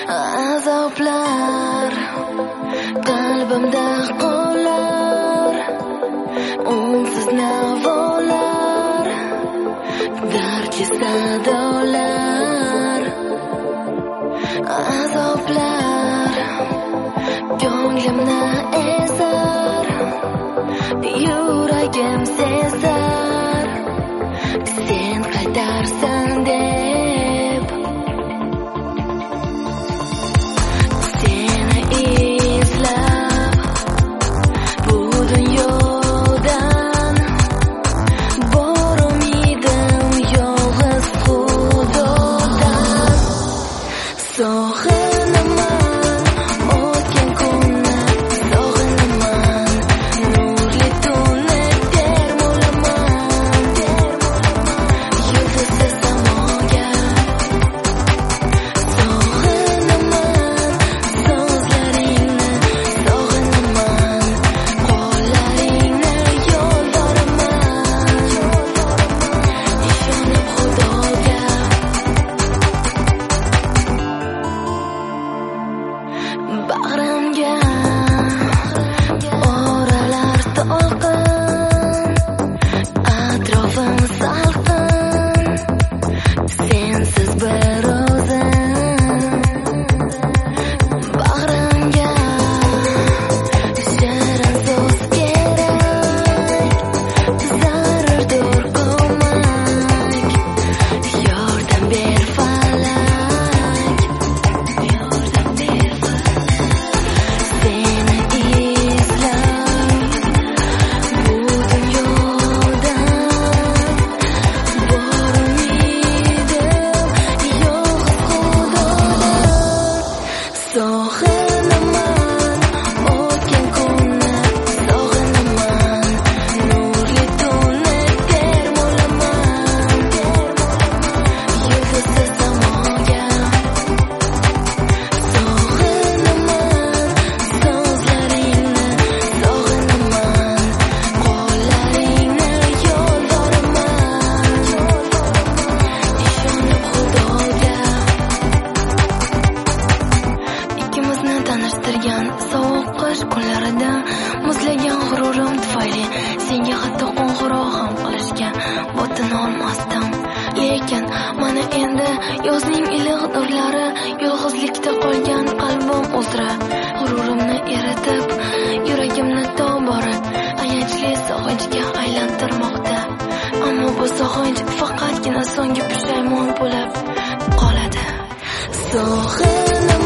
azoblar qalbimda qolar, unsiz navolar, dardli sadolar. Azoblar ko'nglimni ezar, yuragim sezar, sen qaytarsan deb. Seni izlab bu dunyodan bor umidim yolg'iz Xudodan. Sog'inaman o'tgan kunni, sog'inaman nurli tunni, termulaman yulduzli samoga. Sog'inaman so'zlaringni, sog'inaman qo'llaringni, yo'llarimman ishonib Xudoga. Bag'rimga oralar to'lqin, atrofim salqin, sensiz bir o'zim. Bag'rimga shirin so'z kerak, zarurdir ko'mak, yordam ber falak, yordam ber falak. Seni izlab bu dunyodan bor umidim yolg'iz Xudodan. Sog'inaman o'tgan kunni, sog'inaman nurli tunni, termulaman yulduzli samoga. Sog'inaman so'zlaringni, sog'inaman qo'llaringni, yo'llarimman ishonib Xudoga. Ikkimizni tanishtirgan sovuq qish kunlarida muzlagan g'ururim tufayli senga hatto qo'ng'iroq ham qilishga botina olmasdim. Lekin mana endi yozning iliq nurlari yolg'izlikda qolgan qalbim uzra g'ururimni eritib, yuragimni tobora ayanchli sog'inchga aylantirmoqda. Ammo bu sog'inch faqatgina so'nggi pushaymon bo'lib qoladi. Sog'inaman